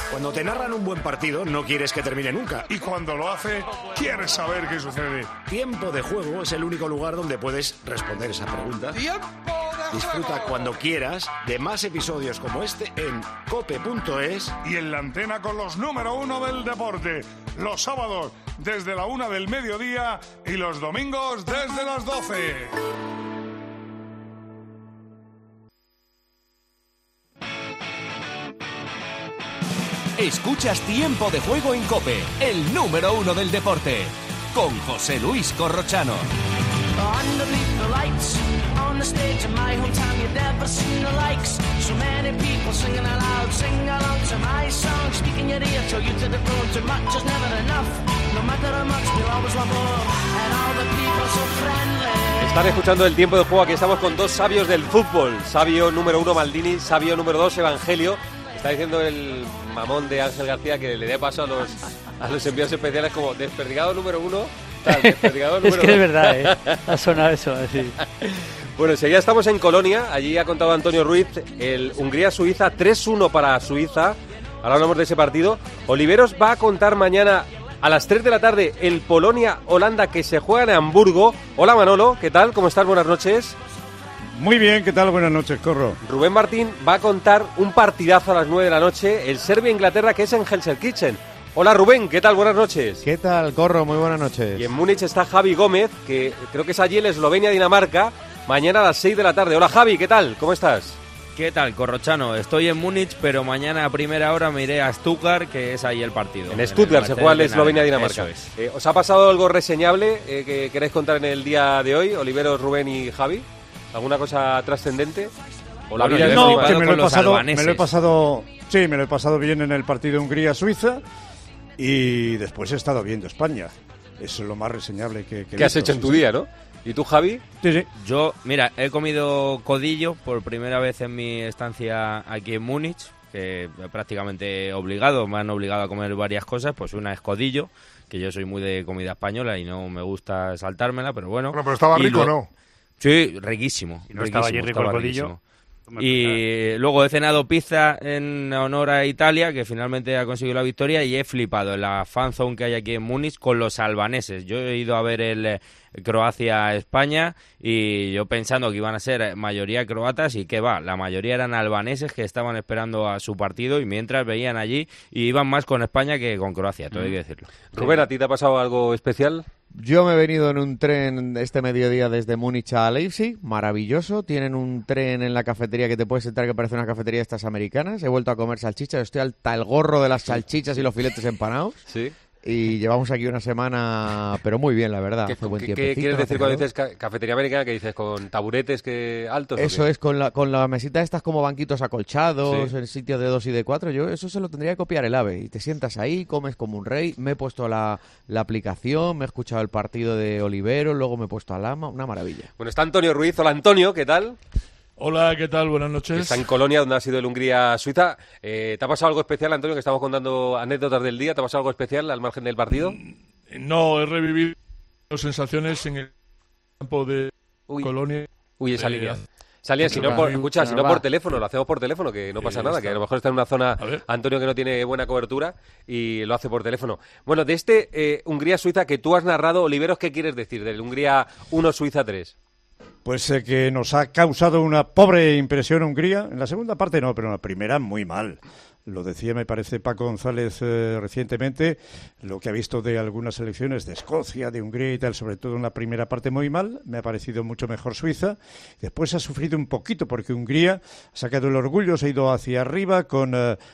Cuando te narran un buen partido, no quieres que termine nunca. Y cuando lo hace, quieres saber qué sucede. Tiempo de Juego es el único lugar donde puedes responder esa pregunta. Disfruta cuando quieras de más episodios como este en cope.es y en la antena con los número 1 del deporte. Los sábados desde la 1 del mediodía y los domingos desde las 12. Escuchas Tiempo de Juego en COPE, el número 1 del deporte, con José Luis Corrochano. Están escuchando el Tiempo de Juego, aquí estamos con dos sabios del fútbol. Sabio número 1 Maldini, sabio número 2 Evangelio. Está diciendo el mamón de Ángel García que le dé paso a los envíos especiales como desperdigado número 1, desperdigado número 2. Es que es verdad, ha sonado eso, así. Bueno, enseguida estamos en Colonia, allí ha contado Antonio Ruiz, el Hungría-Suiza, 3-1 para Suiza. Ahora hablamos de ese partido. Oliveros va a contar mañana a las 3 de la tarde el Polonia-Holanda que se juega en Hamburgo. Hola Manolo, ¿qué tal? ¿Cómo estás? Buenas noches. Muy bien, ¿qué tal? Buenas noches, Corro. Rubén Martín va a contar un partidazo a las 9 de la noche, el Serbia-Inglaterra, que es en Gelsenkirchen. Hola Rubén, ¿qué tal? Buenas noches. ¿Qué tal, Corro? Muy buenas noches. Y en Múnich está Javi Gómez, que creo que es allí en Eslovenia-Dinamarca, mañana a las 6 de la tarde. Hola Javi, ¿qué tal? ¿Cómo estás? ¿Qué tal, Corrochano? Estoy en Múnich, pero mañana a primera hora me iré a Stuttgart, que es ahí el partido. En Stuttgart se juega el Eslovenia-Dinamarca. ¿Os ha pasado algo reseñable que queréis contar en el día de hoy, Oliveros, Rubén y Javi? ¿Alguna cosa trascendente? ¿O la vida no, que me lo he pasado bien en el partido Hungría-Suiza y después he estado viendo España. Eso es lo más reseñable que ¿Qué has hecho en tu día, no? ¿Y tú, Javi? Sí. Yo, mira, he comido codillo por primera vez en mi estancia aquí en Múnich, que prácticamente obligado, me han obligado a comer varias cosas, pues una es codillo, que yo soy muy de comida española y no me gusta saltármela, pero bueno. Pero estaba rico, ¿no? Sí, riquísimo. ¿Y no estaba allí rico el codillo? Y luego he cenado pizza en honor a Italia, que finalmente ha conseguido la victoria, y he flipado en la fanzone que hay aquí en Múnich con los albaneses. Yo he ido a ver el Croacia-España y yo pensando que iban a ser mayoría croatas y que va, la mayoría eran albaneses que estaban esperando a su partido y mientras veían allí y iban más con España que con Croacia, todo hay que decirlo. Rubén, ¿a ti te ha pasado algo especial? Yo me he venido en un tren este mediodía desde Múnich a Leipzig, maravilloso. Tienen un tren en la cafetería que te puedes sentar que parece una cafetería de estas americanas. He vuelto a comer salchichas, estoy hasta el gorro de las salchichas y los filetes empanados. Sí. Y llevamos aquí una semana, pero muy bien, la verdad. ¿Qué quieres decir cuando dices cafetería americana? ¿Qué dices? ¿Con taburetes altos? Eso es, con la mesita estas como banquitos acolchados, en sitios de 2 y de 4. Yo eso se lo tendría que copiar el AVE. Y te sientas ahí, comes como un rey. Me he puesto la aplicación, me he escuchado el partido de Olivero, luego me he puesto a Lama. Una maravilla. Bueno, está Antonio Ruiz. Hola, Antonio, ¿qué tal? Hola, ¿qué tal? Buenas noches. Está en Colonia, donde ha sido el Hungría-Suiza. ¿Te ha pasado algo especial, Antonio, que estamos contando anécdotas del día? ¿Te ha pasado algo especial al margen del partido? No, he revivido sensaciones en el campo de Colonia. Uy, esa línea. Si no por teléfono, lo hacemos por teléfono, que no pasa nada, que a lo mejor está en una zona, Antonio, que no tiene buena cobertura y lo hace por teléfono. Bueno, de este Hungría-Suiza que tú has narrado, Oliveros, ¿qué quieres decir del Hungría 1, Suiza 3? Pues que nos ha causado una pobre impresión Hungría. En la segunda parte no, pero en la primera muy mal. Lo decía, me parece, Paco González recientemente, lo que ha visto de algunas selecciones de Escocia, de Hungría y tal, sobre todo en la primera parte muy mal. Me ha parecido mucho mejor Suiza. Después ha sufrido un poquito porque Hungría ha sacado el orgullo, se ha ido hacia arriba con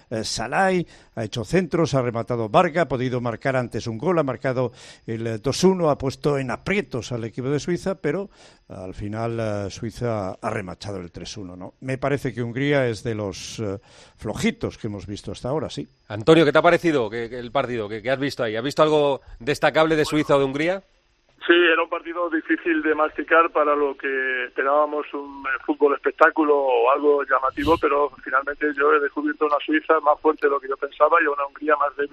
Salai, ha hecho centros, ha rematado Varga, ha podido marcar antes un gol, ha marcado el 2-1, ha puesto en aprietos al equipo de Suiza, pero al final Suiza ha remachado el 3-1, ¿no? Me parece que Hungría es de los flojitos que hemos visto hasta ahora, sí. Antonio, ¿qué te ha parecido el partido que has visto ahí? ¿Has visto algo destacable de Suiza o de Hungría? Sí, era un partido difícil de masticar para lo que esperábamos, un fútbol espectáculo o algo llamativo, pero finalmente yo he descubierto una Suiza más fuerte de lo que yo pensaba y una Hungría más débil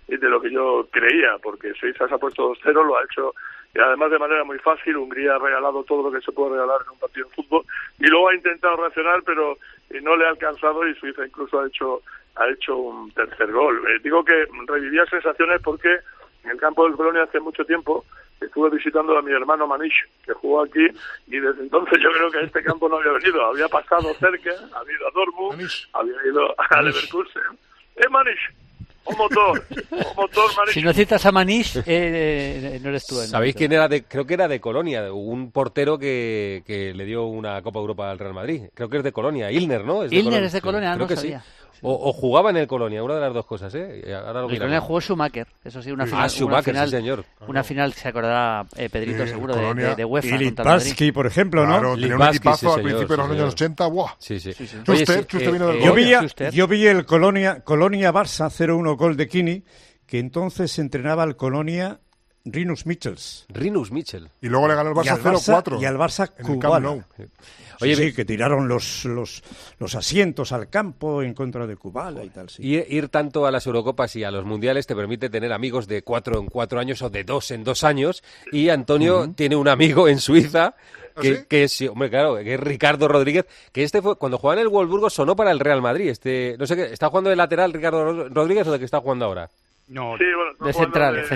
de lo que yo creía, porque Suiza se ha puesto 2-0, lo ha hecho y además de manera muy fácil. Hungría ha regalado todo lo que se puede regalar en un partido de fútbol y luego ha intentado reaccionar, pero no le ha alcanzado, y Suiza incluso ha hecho un tercer gol. Digo que revivía sensaciones porque en el campo del Colonia hace mucho tiempo estuve visitando a mi hermano Manish, que jugó aquí, y desde entonces yo creo que a este campo no había venido. Había pasado cerca, había ido a Dortmund, había ido a Leverkusen. Manish, un motor, Manish. Si no citas a Manish, no eres tú. ¿Sabéis quién era? Creo que era de Colonia, un portero que le dio una Copa Europa al Real Madrid. Creo que es de Colonia, Ilner, ¿no? Ilner es de Colonia, creo no que sabía. Sí. O jugaba en el Colonia, una de las dos cosas, ¿eh? Ahora lo el Colonia jugó Schumacher, eso sí, una final. Schumacher, sí, señor. Una final, se acordará Pedrito, seguro, de UEFA. Y Lipinski, por ejemplo, ¿no? Claro, tenía un equipazo al principio de los años 80, ¡buah! Sí. Oye, vino del yo vi el Colonia-Barça 0-1 gol de Kini, que entonces entrenaba al Colonia Rinus Michels. Y luego le ganó el Barça 0-4. Y al Barça Kubala. Oye, sí, que tiraron los asientos al campo en contra de Kubala y tal. Sí. Y ir tanto a las Eurocopas y a los Mundiales te permite tener amigos de 4 en 4 años o de 2 en 2 años. Y Antonio tiene un amigo en Suiza que es, hombre, claro, que es Ricardo Rodríguez, que fue cuando jugaba en el Wolfsburgo sonó para el Real Madrid. No sé qué, ¿está jugando de lateral Ricardo Rodríguez o de qué está jugando ahora? No, sí, bueno, de central, ¿no?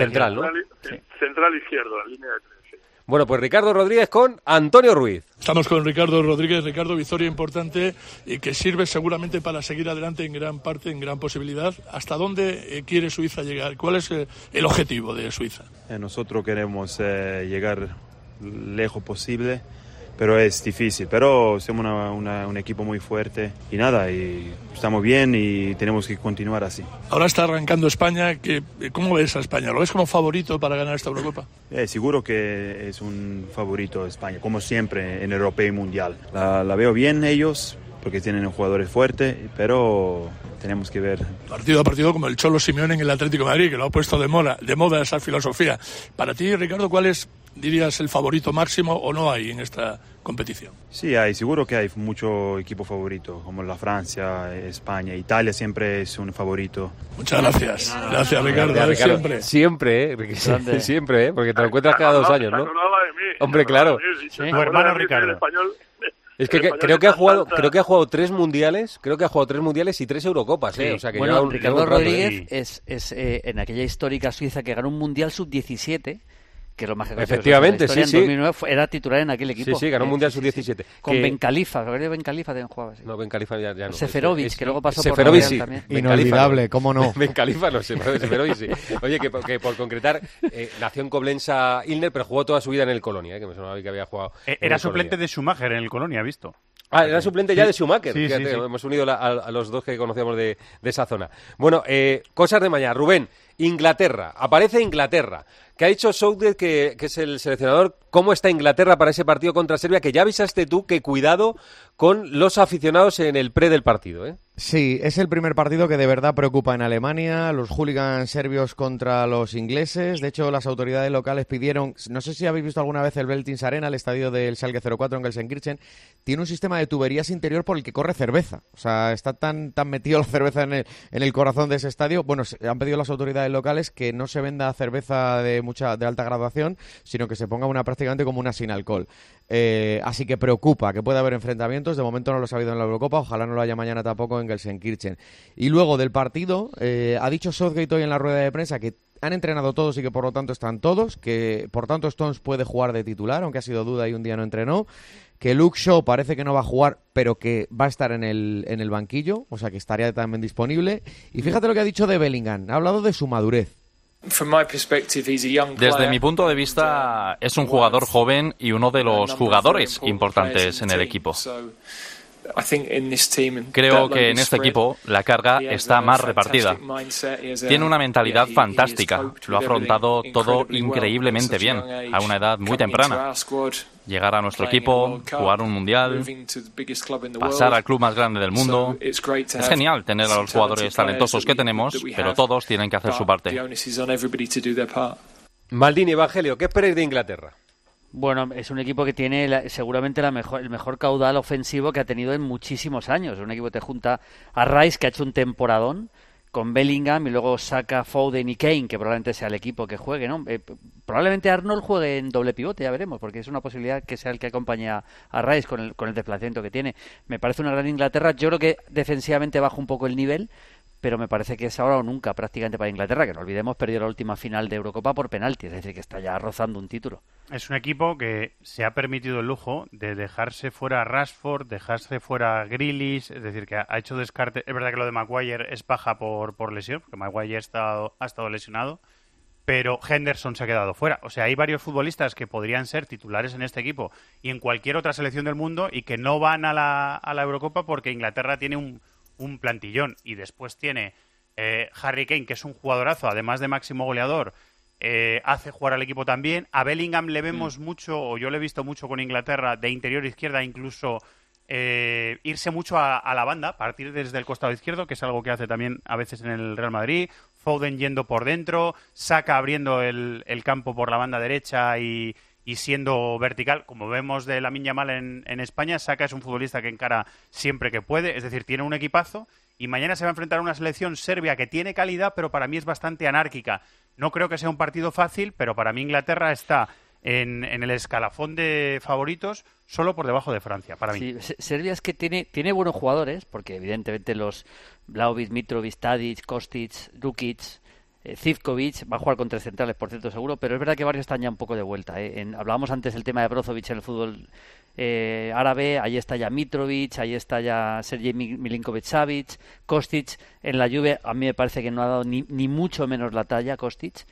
Central izquierdo, en línea de 3. Sí. Bueno, pues Ricardo Rodríguez con Antonio Ruiz. Estamos con Ricardo Rodríguez. Ricardo, victoria importante y que sirve seguramente para seguir adelante en gran parte, en gran posibilidad. ¿Hasta dónde quiere Suiza llegar? ¿Cuál es el objetivo de Suiza? Nosotros queremos llegar lejos posible, pero es difícil. Pero somos un equipo muy fuerte y nada, y estamos bien y tenemos que continuar así. Ahora está arrancando España. ¿Cómo ves a España? ¿Lo ves como favorito para ganar esta Eurocopa? Seguro que es un favorito España, como siempre en Europeo y Mundial. La veo bien ellos, porque tienen jugadores fuertes, pero tenemos que ver. Partido a partido, como el Cholo Simeone en el Atlético de Madrid, que lo ha puesto de moda esa filosofía. Para ti, Ricardo, ¿cuál es, dirías, el favorito máximo o no hay en esta competición? Sí, seguro que hay mucho equipo favorito, como la Francia, España, Italia siempre es un favorito. Muchas gracias. Gracias, Ricardo. Siempre, porque te lo encuentras cada 2 años, ¿no? Hombre, claro. Tu hermano Ricardo. Es que creo que ha jugado 3 mundiales, y 3 Eurocopas, sí. O sea que bueno, Ricardo Rodríguez es en aquella histórica Suiza que ganó un mundial sub-17, que es lo más que efectivamente, sí. En 2009 era titular en aquel equipo. Sí, ganó un mundial sub-17. Con Ben Khalifa, Ben Khalifa también jugaba. Sí. No, Ben Khalifa ya no. Seferovic, que luego pasó por Real también. Inolvidable, ¿cómo no? Ben Khalifa no sé, Seferovic sí. Oye, que por concretar, nació en Koblenza Ilner, pero jugó toda su vida en el Colonia, que me sonaba que había jugado. Era suplente de Schumacher en el Colonia, visto. Era suplente ya de Schumacher. Sí. Hemos unido a los dos que conocíamos de esa zona. Bueno, cosas de mañana. Rubén, Inglaterra. Aparece Inglaterra. ¿Qué ha dicho Southgate, que es el seleccionador? ¿Cómo está Inglaterra para ese partido contra Serbia? Que ya avisaste tú que cuidado con los aficionados en el pre del partido, ¿eh? Sí, es el primer partido que de verdad preocupa en Alemania, los hooligans serbios contra los ingleses. De hecho, las autoridades locales pidieron, no sé si habéis visto alguna vez el Veltins Arena, el estadio del Schalke 04 en Gelsenkirchen, tiene un sistema de tuberías interior por el que corre cerveza. O sea, está tan metido la cerveza en el corazón de ese estadio. Bueno, han pedido las autoridades locales que no se venda cerveza de alta graduación, sino que se ponga una prácticamente como una sin alcohol. Así que preocupa que pueda haber enfrentamientos. De momento no los ha habido en la Eurocopa, ojalá no lo haya mañana tampoco en Gelsenkirchen. Y luego del partido, ha dicho Southgate hoy en la rueda de prensa que han entrenado todos y que por lo tanto están todos, que por tanto Stones puede jugar de titular, aunque ha sido duda y un día no entrenó, que Luke Shaw parece que no va a jugar, pero que va a estar en el banquillo, o sea que estaría también disponible. Y fíjate lo que ha dicho de Bellingham, ha hablado de su madurez. Desde mi punto de vista, es un jugador joven y uno de los jugadores importantes en el equipo. Creo que en este equipo la carga está más repartida. Tiene una mentalidad fantástica. Lo ha afrontado todo increíblemente bien, a una edad muy temprana. Llegar a nuestro equipo, jugar un mundial, pasar al club más grande del mundo. Es genial tener a los jugadores talentosos que tenemos, pero todos tienen que hacer su parte. Maldini, Evangelio, ¿qué esperáis de Inglaterra? Bueno, es un equipo que tiene seguramente el mejor caudal ofensivo que ha tenido en muchísimos años. Es un equipo que te junta a Rice, que ha hecho un temporadón, con Bellingham y luego saca Foden y Kane, que probablemente sea el equipo que juegue, ¿no? Probablemente Arnold juegue en doble pivote, ya veremos, porque es una posibilidad que sea el que acompañe a Rice con el desplazamiento que tiene. Me parece una gran Inglaterra. Yo creo que defensivamente baja un poco el nivel, pero me parece que es ahora o nunca prácticamente para Inglaterra, que no olvidemos, perdió la última final de Eurocopa por penalti, es decir, que está ya rozando un título. Es un equipo que se ha permitido el lujo de dejarse fuera Rashford, dejarse fuera Grealish, es decir, que ha hecho descarte. Es verdad que lo de Maguire es baja por lesión, porque Maguire ha estado lesionado, pero Henderson se ha quedado fuera. O sea, hay varios futbolistas que podrían ser titulares en este equipo y en cualquier otra selección del mundo y que no van a la Eurocopa porque Inglaterra tiene un plantillón, y después tiene Harry Kane, que es un jugadorazo, además de máximo goleador, hace jugar al equipo también. A Bellingham le vemos mucho, o yo le he visto mucho con Inglaterra, de interior izquierda, incluso irse mucho a la banda, partir desde el costado izquierdo, que es algo que hace también a veces en el Real Madrid. Foden yendo por dentro, Saka abriendo el campo por la banda derecha y siendo vertical, como vemos de Lamine Yamal en España. Saka es un futbolista que encara siempre que puede, es decir, tiene un equipazo, y mañana se va a enfrentar a una selección serbia que tiene calidad, pero para mí es bastante anárquica. No creo que sea un partido fácil, pero para mí Inglaterra está en el escalafón de favoritos, solo por debajo de Francia, para mí. Sí, Serbia es que tiene buenos jugadores, porque evidentemente los Vlahovic, Mitrovic, Tadic, Kostic, Rukic, Zivkovic va a jugar con 3 centrales, por cierto, seguro, pero es verdad que varios están ya un poco de vuelta. Hablábamos antes del tema de Brozovic en el fútbol árabe, ahí está ya Mitrovic, ahí está ya Sergej Milinkovic-Savic, Kostic en la Juve, a mí me parece que no ha dado ni mucho menos la talla Kostic,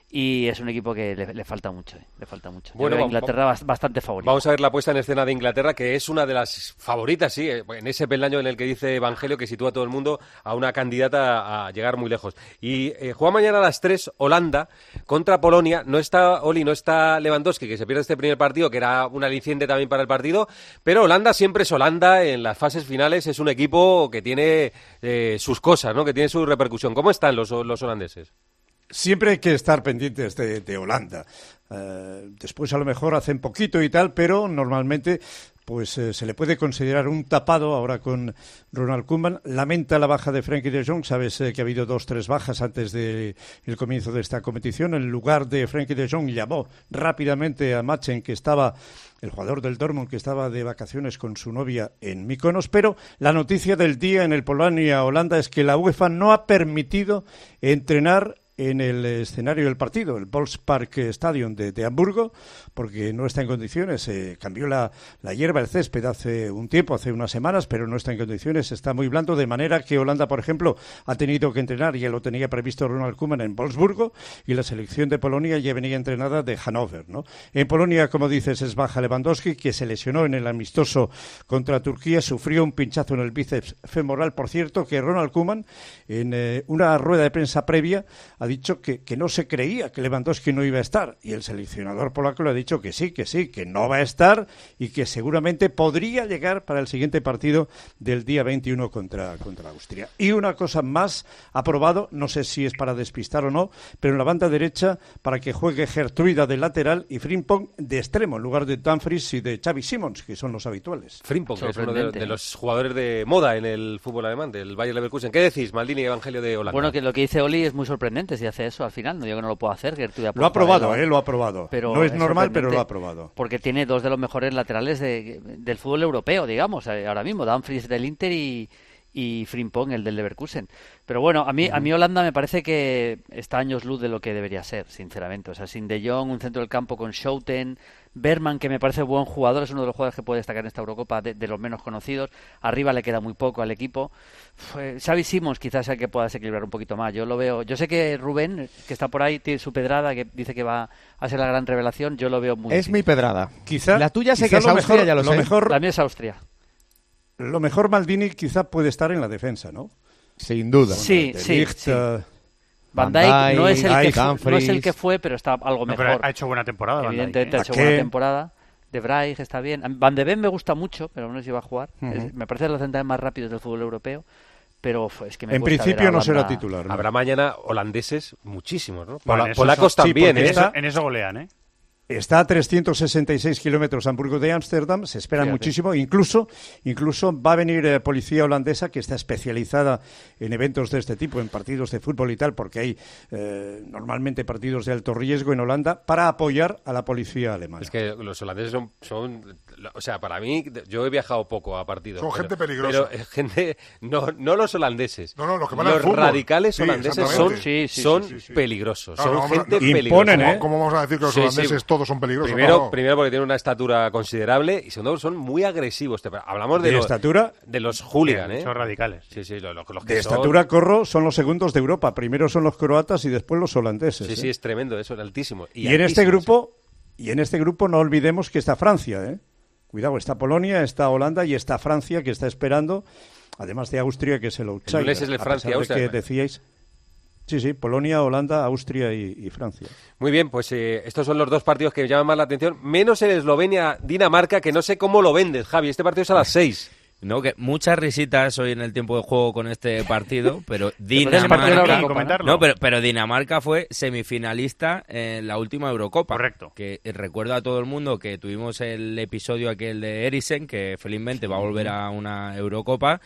y es un equipo que le falta mucho, le falta mucho. Bueno, Inglaterra bastante favorita. Vamos a ver la puesta en escena de Inglaterra, que es una de las favoritas, sí, en ese peldaño en el que dice Evangelio que sitúa a todo el mundo a una candidata a llegar muy lejos. Y juega mañana a las 3 Holanda contra Polonia. No está Lewandowski, que se pierde este primer partido, que era un aliciente también para el partido, pero Holanda siempre es Holanda en las fases finales, es un equipo que tiene sus cosas, ¿no? Que tiene su repercusión. ¿Cómo están los holandeses? Siempre hay que estar pendientes de Holanda. Después a lo mejor hacen poquito y tal, pero normalmente pues se le puede considerar un tapado ahora con Ronald Koeman. Lamenta la baja de Frenkie de Jong. Sabes que ha habido 2-3 bajas antes del comienzo de esta competición. En lugar de Frenkie de Jong llamó rápidamente a Machen, que estaba el jugador del Dortmund, que estaba de vacaciones con su novia en Mykonos. Pero la noticia del día en el Polonia-Holanda es que la UEFA no ha permitido entrenar en el escenario del partido, el Volkspark Stadion de Hamburgo, porque no está en condiciones. Cambió la hierba, el césped hace un tiempo, hace unas semanas, pero no está en condiciones, está muy blando, de manera que Holanda, por ejemplo, ha tenido que entrenar, ya lo tenía previsto Ronald Koeman, en Wolfsburgo, y la selección de Polonia ya venía entrenada de Hannover, ¿no? En Polonia, como dices, es baja Lewandowski, que se lesionó en el amistoso contra Turquía, sufrió un pinchazo en el bíceps femoral. Por cierto, que Ronald Koeman, en una rueda de prensa previa, ha dicho que no se creía que Lewandowski no iba a estar, y el seleccionador polaco le ha dicho que sí, que no va a estar y que seguramente podría llegar para el siguiente partido del día 21 contra Austria. Y una cosa más, aprobado, no sé si es para despistar o no, pero en la banda derecha para que juegue Gertruida de lateral y Frimpong de extremo en lugar de Dumfries y de Xavi Simons, que son los habituales. Frimpong, que es uno de los jugadores de moda en el fútbol alemán, del Bayer Leverkusen. ¿Qué decís, Maldini y Evangelio de Holanda? Bueno, que lo que dice Oli es muy sorprendente si hace eso al final. No digo que no lo pueda hacer. Lo ha aprobado, lo ha aprobado. Pero no es normal, pero lo ha aprobado. Porque tiene 2 de los mejores laterales del fútbol europeo, digamos, ahora mismo. Dumfries del Inter y Frimpong, el del Leverkusen. Pero bueno, a mí Holanda me parece que está años luz de lo que debería ser, sinceramente. O sea, sin De Jong, un centro del campo con Schouten, Bergman, que me parece buen jugador, es uno de los jugadores que puede destacar en esta Eurocopa, de los menos conocidos. Arriba le queda muy poco al equipo. Xavi Simons quizás sea el que pueda desequilibrar un poquito más. Yo lo veo. Yo sé que Rubén, que está por ahí, tiene su pedrada, que dice que va a ser la gran revelación. Yo lo veo muy difícil. Mi pedrada. Quizá la tuya sé que es Austria, ya lo sé. La mía es Austria. Lo mejor, Maldini, quizá puede estar en la defensa, ¿no? Sin duda. Sí. Van Dijk no es el que fue, pero está algo mejor. Pero ha hecho buena temporada. Evidentemente ha hecho buena temporada. De Vrij está bien. Van de Ven me gusta mucho, pero no sé si va a jugar. Me parece de los centrales más rápidos del fútbol europeo. Pero es que en principio no será titular, ¿no? Habrá mañana holandeses muchísimos, ¿no? Polacos también, en eso golean, ¿eh? Está a 366 kilómetros Hamburgo de Ámsterdam, se espera muchísimo, incluso va a venir policía holandesa que está especializada en eventos de este tipo, en partidos de fútbol y tal, porque hay normalmente partidos de alto riesgo en Holanda, para apoyar a la policía alemana. Es que los holandeses son o sea, para mí, yo he viajado poco a partidos. Son gente peligrosa. Pero gente, no los holandeses. No, los que van al Los fútbol. Radicales Sí, holandeses son peligrosos, son gente peligrosa. Imponen, ¿cómo vamos a decir que los holandeses todos son peligrosos? Primero porque tienen una estatura considerable y segundo son muy agresivos. Hablamos de estatura, de los hooligans, Son radicales. Sí, los que de estatura, Corro, son los segundos de Europa. Primero son los croatas y después los holandeses. Sí, es tremendo, eso es altísimo. Y en este grupo no olvidemos que está Francia, Cuidado, está Polonia, está Holanda y está Francia, que está esperando, además de Austria, que es el outsider. Es el Francia, Austria, que decíais. Sí, Polonia, Holanda, Austria y Francia. Muy bien, pues estos son los dos partidos que llaman más la atención, menos el Eslovenia-Dinamarca, que no sé cómo lo vendes, Javi. Este partido es a las 6. No, que muchas risitas hoy en el tiempo de juego con este partido, pero Dinamarca, pero Dinamarca fue semifinalista en la última Eurocopa. Correcto. Que recuerdo a todo el mundo que tuvimos el episodio aquel de Eriksen, que felizmente va a volver a una Eurocopa,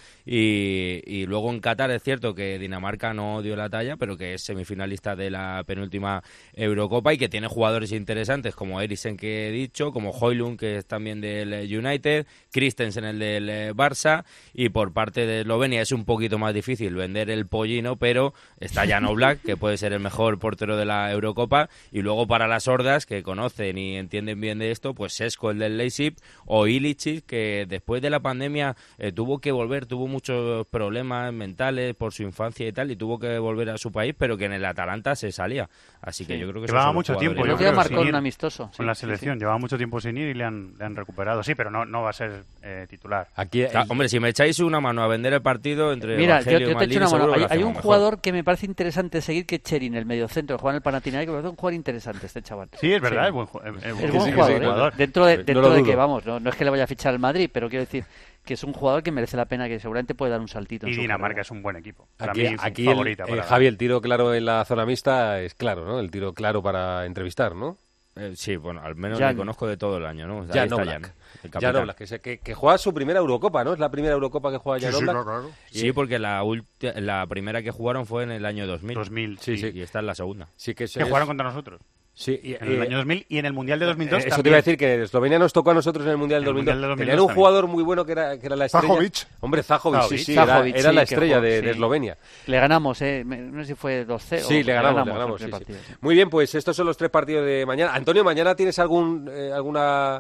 y luego en Qatar es cierto que Dinamarca no dio la talla, pero que es semifinalista de la penúltima Eurocopa y que tiene jugadores interesantes como Eriksen, que he dicho, como Højlund, que es también del United, Christensen, el del Barça, y por parte de Eslovenia es un poquito más difícil vender el pollino, pero está Jan Oblak, que puede ser el mejor portero de la Eurocopa, y luego para las hordas que conocen y entienden bien de esto, pues Šeško, el del Leipzig, o Ilicic, que después de la pandemia tuvo que volver, tuvo muchos problemas mentales por su infancia y tal, y tuvo que volver a su país, pero que en el Atalanta se salía, así que yo creo que llevaba mucho tiempo, creo que marcó un amistoso con la selección, llevaba mucho tiempo sin ir y le han recuperado, pero no va a ser titular. Hombre, si me echáis una mano a vender el partido entre Mira, Evangelio yo te echo una mano. Hay un mejor. jugador que me parece interesante seguir, que es Cherin, el mediocentro, que juega en el Panathinaikos, que me parece un jugador interesante este chaval. Sí, es verdad, es buen jugador. Dentro de que, vamos, no es que le vaya a fichar al Madrid, pero quiero decir que es un jugador que merece la pena, que seguramente puede dar un saltito. Y Dinamarca es un buen equipo. Aquí Javi, el tiro claro en la zona mixta es claro, ¿no? El tiro claro para entrevistar, ¿no? Sí, bueno, al menos le conozco de todo el año, ¿no? Jan Oblak. Jan Oblak, que juega su primera Eurocopa, ¿no? Es la primera Eurocopa que juega Jan Oblak. Claro. Sí, porque la primera que jugaron fue en el año 2000. Sí. Y esta es la segunda. Sí, que jugaron contra nosotros. Sí, en el año 2000 y en el Mundial de 2002 Eso te iba a decir, que Eslovenia nos tocó a nosotros en el Mundial de 2002. Tenían un jugador muy bueno que era la estrella. Zahovic. Hombre, Zahovic, era la estrella de Eslovenia. Le ganamos, no sé si fue 2-0. Sí, le ganamos. Sí. Muy bien, pues estos son los 3 partidos de mañana. Antonio, ¿mañana tienes alguna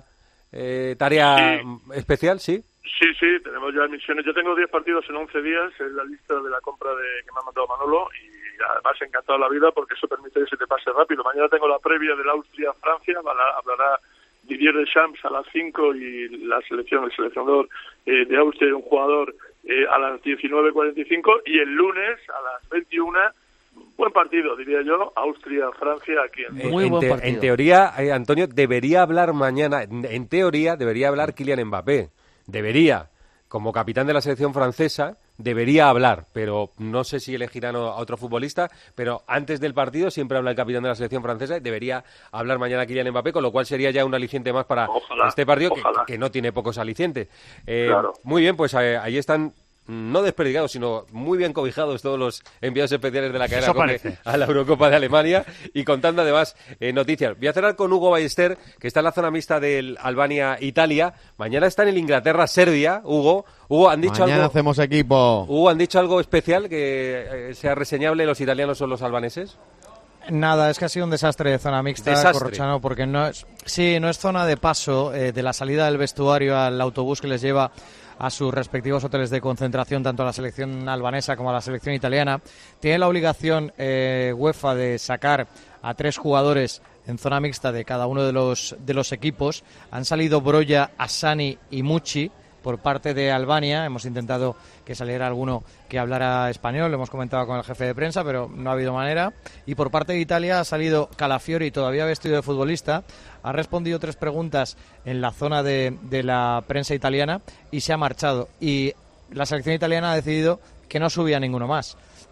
tarea especial? Sí. Sí, tenemos ya misiones. Yo tengo 10 partidos en 11 días, es la lista de la compra que me ha mandado Manolo, y además encantado la vida porque eso permite que se te pase rápido. Mañana tengo la previa del Austria-Francia, hablará Didier Deschamps a las 5 y el seleccionador de Austria y un jugador a las 19:45, y el lunes a las 21, buen partido, diría yo, Austria-Francia aquí en muy buen partido. En teoría, Antonio, debería hablar mañana, en teoría debería hablar Kylian Mbappé. Debería, como capitán de la selección francesa, debería hablar, pero no sé si elegirán a otro futbolista, pero antes del partido siempre habla el capitán de la selección francesa y debería hablar mañana Kylian Mbappé, con lo cual sería ya un aliciente más para este partido que no tiene pocos alicientes. Claro. Muy bien, pues ahí están, no desperdigados, sino muy bien cobijados todos los enviados especiales de la cadena COPE a la Eurocopa de Alemania, y contando además noticias. Voy a cerrar con Hugo Ballester, que está en la zona mixta del Albania-Italia. Mañana está en el Inglaterra-Serbia. Hugo, han dicho mañana algo. Hacemos equipo. Hugo, ¿han dicho algo especial que sea reseñable los italianos o los albaneses? Nada, es que ha sido un desastre de zona mixta, Corrochano, porque no es zona de paso de la salida del vestuario al autobús que les lleva a sus respectivos hoteles de concentración, tanto a la selección albanesa como a la selección italiana. Tiene la obligación UEFA de sacar a 3 jugadores en zona mixta de cada uno de los equipos. Han salido Broja, Asani y Mucci por parte de Albania. Hemos intentado que saliera alguno que hablara español, lo hemos comentado con el jefe de prensa, pero no ha habido manera. Y por parte de Italia ha salido Calafiori, todavía vestido de futbolista, ha respondido 3 preguntas en la zona de la prensa italiana y se ha marchado. Y la selección italiana ha decidido que no subía ninguno más.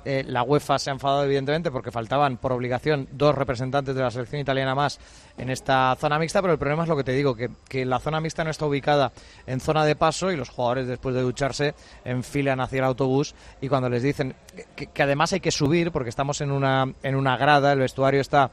La UEFA se ha enfadado evidentemente porque faltaban por obligación 2 representantes de la selección italiana más en esta zona mixta, pero el problema es lo que te digo, que la zona mixta no está ubicada en zona de paso y los jugadores después de ducharse enfilan hacia el autobús, y cuando les dicen que además hay que subir porque estamos en una grada, el vestuario está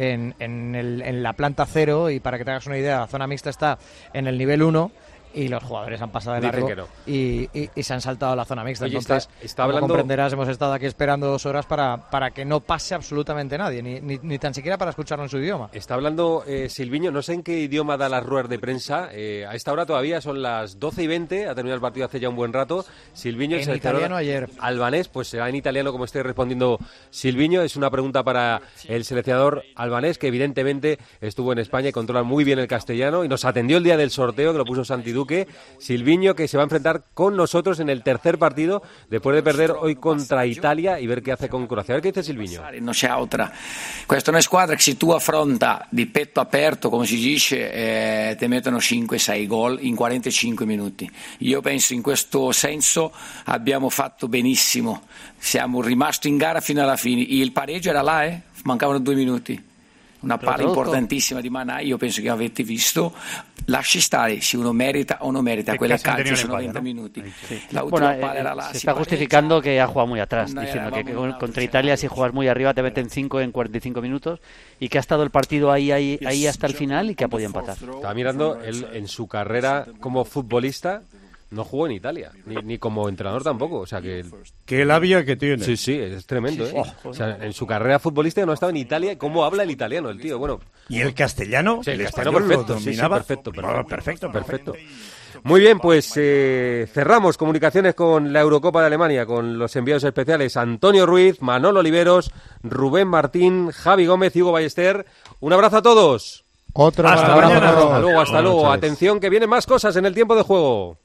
en la planta 0, y para que te hagas una idea, la zona mixta está en el nivel 1, y los jugadores han pasado de largo y se han saltado a la zona mixta. Oye, entonces, está hablando... como comprenderás, hemos estado aquí esperando 2 horas para que no pase absolutamente nadie, ni tan siquiera para escucharlo en su idioma. Está hablando Silviño, no sé en qué idioma da las ruedas de prensa. A esta hora todavía son las 12:20, ha terminado el partido hace ya un buen rato. Silviño, en italiano ayer. Albanés, pues será en italiano como esté respondiendo Silviño. Es una pregunta para el seleccionador albanés, que evidentemente estuvo en España y controla muy bien el castellano, y nos atendió el día del sorteo, que lo puso Santi Duque. Silviño, que se va a enfrentar con nosotros en el tercer partido después de perder hoy contra Italia, y ver qué hace con Croacia. A ver qué dice Silviño. Non c'è altra. Questa è una squadra che se tu affronta di petto aperto, come si dice, ti mettono 5-6 gol in 45 minuti. Io penso in questo senso abbiamo fatto benissimo. Siamo rimasti in gara fino alla fine. Il pareggio era là, mancavano 2 minuti. Una palla importantissima di Manà, io penso che avete visto. Lasci stare se uno merita o no merita, quelle calcio sono 20 minuti. La última palla era là. Se está justificando que ha jugado muy atrás, diciendo que contra Italia, si juegas muy arriba te meten 5 en 45 minutos, y que ha estado el partido ahí hasta el final y que ha podido empatar. Estaba mirando, él en su carrera como futbolista no jugó en Italia, ni como entrenador tampoco, o sea que... ¡Qué labia que tiene! Sí, es tremendo, ¿eh? O sea, en su carrera futbolística no ha estado en Italia. ¿Cómo habla el italiano el tío? Bueno. ¿Y el castellano? Sí, el castellano perfecto, lo dominaba. Sí, perfecto. Muy bien, pues cerramos comunicaciones con la Eurocopa de Alemania, con los enviados especiales Antonio Ruiz, Manolo Oliveros, Rubén Martín, Javi Gómez y Hugo Ballester. Un abrazo a todos. Hasta luego. Atención, que vienen más cosas en el tiempo de juego.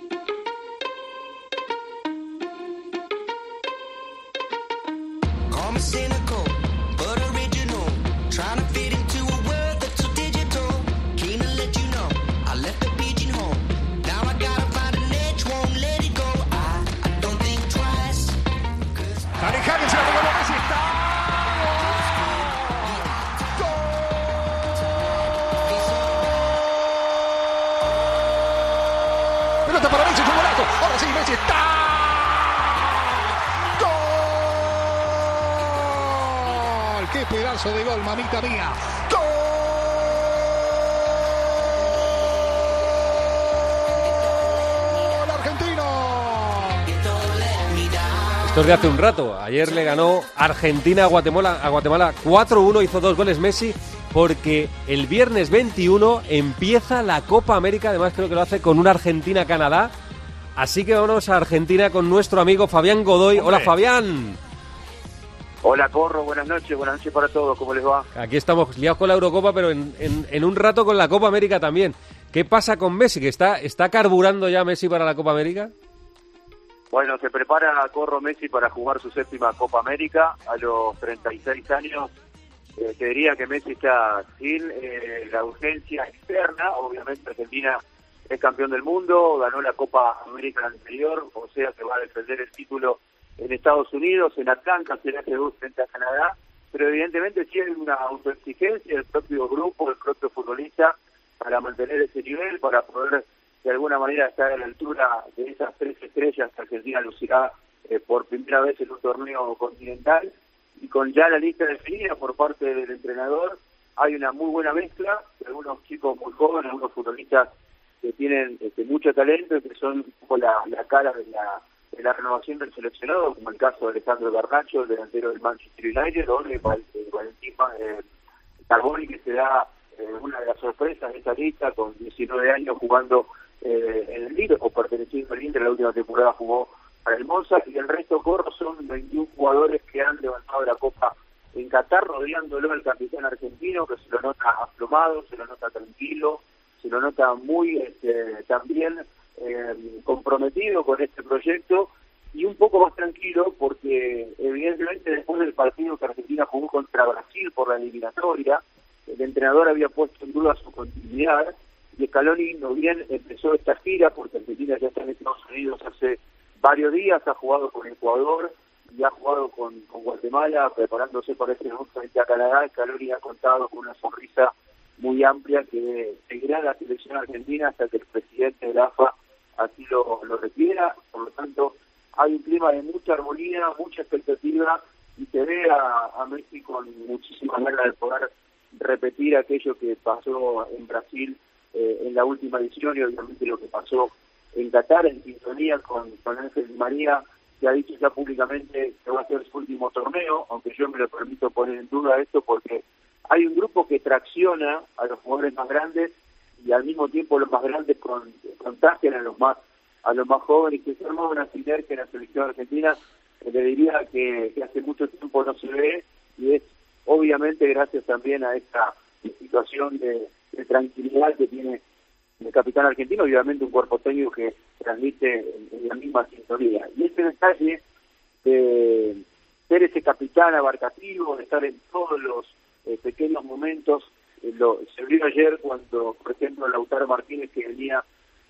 Para Messi, su golazo. Ahora sí, Messi está. ¡Gol! ¡Qué pedazo de gol, mamita mía! ¡Gol! ¡Argentino! Esto es de hace un rato. Ayer le ganó Argentina a Guatemala 4-1, hizo 2 goles Messi, porque el viernes 21 empieza la Copa América. Además creo que lo hace con una Argentina-Canadá. Así que vámonos a Argentina con nuestro amigo Fabián Godoy. ¡Hombre! Hola, Fabián. Hola, Corro, buenas noches para todos, ¿cómo les va? Aquí estamos liados con la Eurocopa, pero en un rato con la Copa América también. ¿Qué pasa con Messi? ¿Que está carburando ya Messi para la Copa América? Bueno, se prepara Corro Messi para jugar su 7ª Copa América a los 36 años. Te diría que Messi está sin la urgencia externa. Obviamente Argentina es campeón del mundo, ganó la Copa América anterior, o sea que va a defender el título en Estados Unidos, en Atlanta, será que frente a Canadá, pero evidentemente sí hay una autoexigencia del propio grupo, del propio futbolista, para mantener ese nivel, para poder de alguna manera estar a la altura de esas 3 estrellas que Argentina lucirá por primera vez en un torneo continental. Y con ya la lista definida por parte del entrenador, hay una muy buena mezcla de algunos chicos muy jóvenes, algunos futbolistas que tienen mucho talento y que son un poco la cara de la renovación del seleccionado, como el caso de Alejandro Garnacho, el delantero del Manchester United, o de Valentín Carboni, que será una de las sorpresas de esta lista, con 19 años jugando en el Lille, o perteneciendo al Inter. La última temporada jugó para el Monza, y el resto Corro son 21 jugadores que han levantado la Copa en Qatar, rodeándolo al capitán argentino, que se lo nota aplomado, se lo nota tranquilo, se lo nota muy también comprometido con este proyecto, y un poco más tranquilo porque evidentemente después del partido que Argentina jugó contra Brasil por la eliminatoria, el entrenador había puesto en duda su continuidad, y Scaloni no bien empezó esta gira, porque Argentina ya está en Estados Unidos hace varios días, ha jugado con Ecuador, y ha jugado con Guatemala, preparándose para este debut frente a Canadá. Scaloni ha contado con una sonrisa muy amplia que seguirá la selección argentina hasta que el presidente de la AFA así lo requiera. Por lo tanto, hay un clima de mucha armonía, mucha expectativa, y se ve a Messi con muchísimas ganas de poder repetir aquello que pasó en Brasil en la última edición, y obviamente lo que pasó en Qatar, en sintonía con Ángel Di María, que ha dicho ya públicamente que va a ser su último torneo, aunque yo me lo permito poner en duda esto, porque hay un grupo que tracciona a los jugadores más grandes y al mismo tiempo los más grandes contagian a los más jóvenes, que se arma una sinergia en la selección argentina. Le diría que hace mucho tiempo no se ve, y es obviamente gracias también a esta situación de tranquilidad que tiene el capitán argentino, y obviamente un cuerpo técnico que transmite en la misma sintonía. Y este detalle de ser ese capitán abarcativo, de estar en todos los pequeños momentos, se vio ayer cuando, por ejemplo, Lautaro Martínez, que venía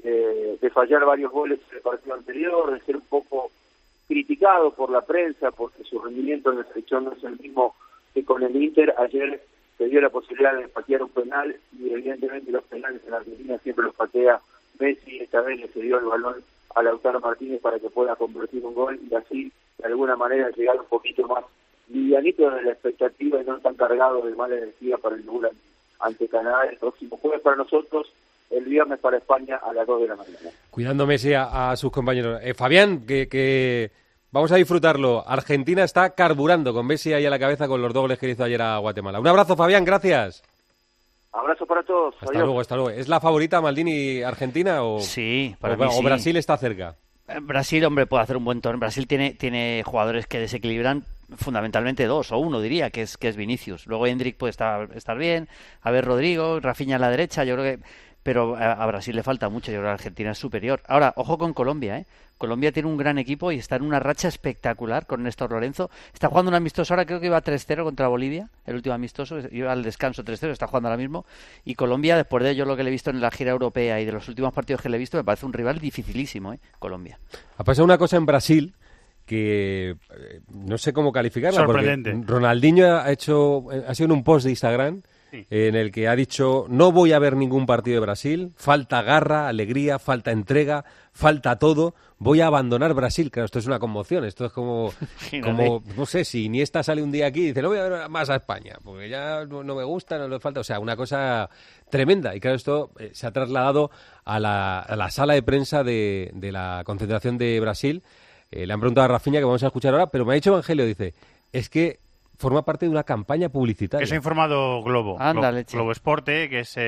de fallar varios goles en el partido anterior, de ser un poco criticado por la prensa porque su rendimiento en la selección no es el mismo que con el Inter, ayer se dio la posibilidad de patear un penal, y evidentemente los penales en la Argentina siempre los patea Messi. Esta vez le cedió el balón a Lautaro Martínez para que pueda convertir un gol, y así de alguna manera llegar un poquito más livianito de la expectativa y no tan cargado de mala energía para el debut ante Canadá el próximo jueves para nosotros, el viernes para España a las 2 de la mañana. Cuidando Messi a sus compañeros. Fabián, que vamos a disfrutarlo. Argentina está carburando con Messi ahí a la cabeza con los 2 goles que hizo ayer a Guatemala. Un abrazo, Fabián, gracias. Abrazo para todos. Hasta luego. ¿Es la favorita, Maldini, Argentina o, sí, para mí sí. O Brasil está cerca? Brasil, hombre, puede hacer un buen torneo. Brasil tiene jugadores que desequilibran, fundamentalmente 2 o 1, diría, que es Vinicius. Luego Endrick puede estar bien. A ver, Rodrigo, Rafinha a la derecha, yo creo que... Pero a Brasil le falta mucho, yo creo que Argentina es superior. Ahora, ojo con Colombia, ¿eh? Colombia tiene un gran equipo y está en una racha espectacular con Néstor Lorenzo. Está jugando un amistoso ahora, creo que iba 3-0 contra Bolivia, el último amistoso, iba al descanso 3-0, está jugando ahora mismo. Y Colombia, después de yo lo que le he visto en la gira europea y de los últimos partidos que le he visto, me parece un rival dificilísimo, Colombia. Ha pasado una cosa en Brasil que no sé cómo calificarla. Sorprendente. Porque Ronaldinho ha sido en un post de Instagram en el que ha dicho: no voy a ver ningún partido de Brasil, falta garra, alegría, falta entrega, falta todo, voy a abandonar Brasil. Claro, esto es una conmoción, esto es como no sé, si Iniesta sale un día aquí y dice: no voy a ver más a España, porque ya no me gusta, no le falta, o sea, una cosa tremenda. Y claro, esto se ha trasladado a la sala de prensa de la concentración de Brasil. Le han preguntado a Rafinha, que vamos a escuchar ahora, pero me ha dicho Evangelio, dice, es que forma parte de una campaña publicitaria. Eso ha informado Globo. Globo Esporte, que es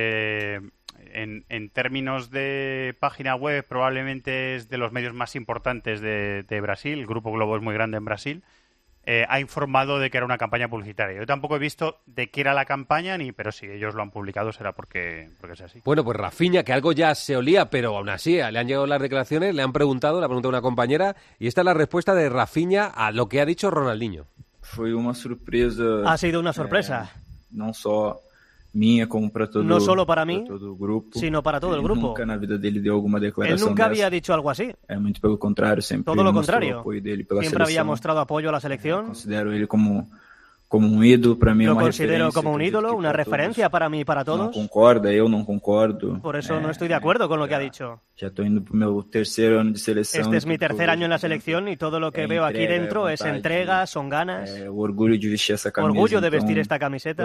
en términos de página web probablemente es de los medios más importantes de Brasil. El Grupo Globo es muy grande en Brasil. Ha informado de que era una campaña publicitaria. Yo tampoco he visto de qué era la campaña, pero si ellos lo han publicado será porque es así. Bueno, pues Rafinha, que algo ya se olía, pero aún así le han llegado las declaraciones, le ha preguntado una compañera, y esta es la respuesta de Rafinha a lo que ha dicho Ronaldinho. Fue una sorpresa. Ha sido una sorpresa. No solo mía como para todo, no solo para mí, todo el grupo, sino para todo el grupo. Nunca en la vida dele dio alguna declaración. Él nunca había dicho algo así. Muy pelo contrario, siempre todo lo contrario. Siempre había mostrado apoyo a la selección. Considero él como un ídolo para mí. Lo considero como un ídolo, una referencia para mí y para todos. Yo no concordo. Por eso no estoy de acuerdo con lo que ha dicho. Ya estoy en mi tercer año de selección. Este es mi tercer año en la selección y todo lo que veo aquí dentro es entrega, son ganas. Orgullo de vestir esa camiseta. Orgullo de vestir esta camiseta.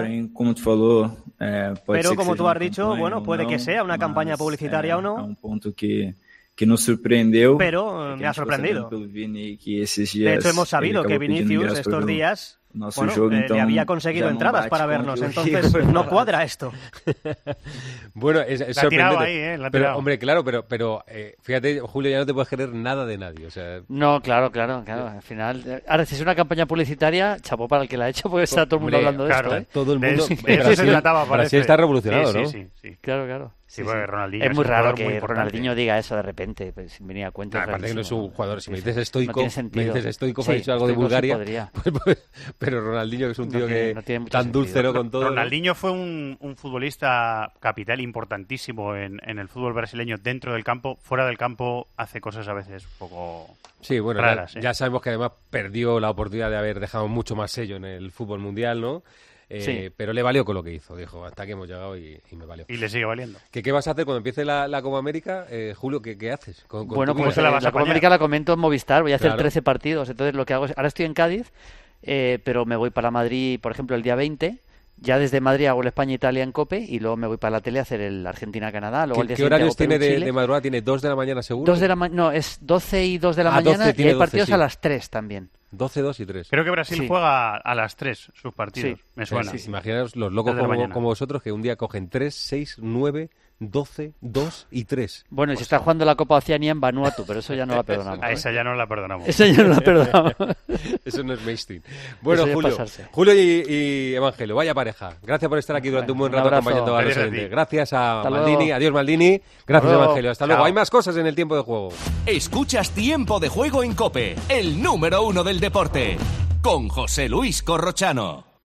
Pero como tú has dicho, bueno, puede que sea una campaña publicitaria o no. A un punto que nos sorprendió. Pero me ha sorprendido. De hecho, hemos sabido que Vinicius estos días le había conseguido entradas para vernos, entonces no cuadra esto. Bueno, es sorprendente. Ahí, pero, hombre, claro, pero fíjate, Julio, ya no te puedes creer nada de nadie. O sea... No, claro, al final... Ahora, si es una campaña publicitaria, chapó para el que la ha hecho, porque está todo el mundo hablando de esto. Todo el mundo... Eso se trataba, Brasil está revolucionado, ¿no? Sí. Claro. Sí, porque Ronaldinho es muy raro que Ronaldinho diga eso de repente, pues, sin venir a cuenta. Aparte que no es un jugador, si me dices estoico, no ha dicho algo de Bulgaria, pero Ronaldinho, que es un tío que tan dulcero con todo. Ronaldinho fue un futbolista capital importantísimo en el fútbol brasileño dentro del campo. Fuera del campo hace cosas a veces un poco raras. Ya sabemos que además perdió la oportunidad de haber dejado mucho más sello en el fútbol mundial, ¿no? Pero le valió con lo que hizo, dijo, hasta que hemos llegado y me valió. Y le sigue valiendo. ¿Qué vas a hacer cuando empiece la Copa América? Julio, ¿qué haces? Bueno, pues la Copa América la comento en Movistar, voy a hacer 13 partidos, entonces lo que hago es, ahora estoy en Cádiz, pero me voy para Madrid, por ejemplo, el día 20, ya desde Madrid hago el España-Italia en COPE y luego me voy para la tele a hacer el Argentina-Canadá. ¿Qué horarios tiene de madrugada? ¿Tiene 2 de la mañana seguro? No, es 12 y 2 de la mañana 12, y hay partidos a las 3 también. 12, 2 y 3. Creo que Brasil juega a las 3 sus partidos. Me suena. Imaginaos los locos como vosotros que un día cogen 3, 6, 9, 12, 2 y 3. Bueno, y se está jugando la Copa Oceanía en Vanuatu, pero eso ya no la perdonamos. A esa ya no la perdonamos. Esa ya no la perdonamos. Eso no es mainstream. Bueno, Julio y Evangelio, vaya pareja. Gracias por estar aquí durante un buen rato acompañando a los oyentes. Gracias a Maldini. Adiós, Maldini. Gracias, Evangelio. Hasta luego. Hay más cosas en el tiempo de juego. Escuchas Tiempo de Juego en COPE, el número 1 del deporte, con José Luis Corrochano.